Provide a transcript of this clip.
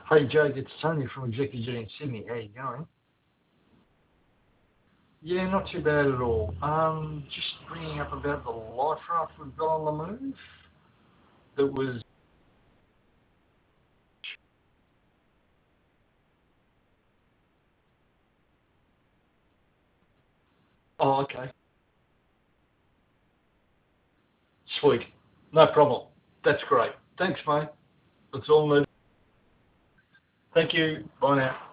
Hey Jake, it's Tony from Executive G in Sydney. How you going? Yeah, not too bad at all. Just bringing up about the life raft we've got on the move. That was. Oh, okay. Sweet. No problem. That's great. Thanks, mate. That's all needed. Thank you. Bye now.